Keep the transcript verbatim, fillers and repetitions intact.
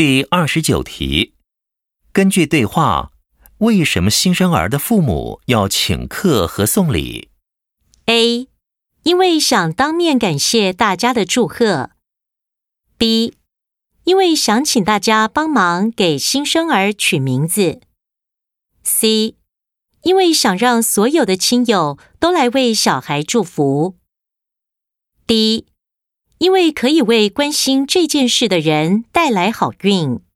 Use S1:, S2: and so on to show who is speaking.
S1: 第二十九题，根据对话，为什么新生儿的父母要请客和送礼？
S2: A. 因为想当面感谢大家的祝贺。 B. 因为想请大家帮忙给新生儿取名字。 C. 因为想让所有的亲友都来为小孩祝福。 D. 因为可以为关心这件事的人带来好运。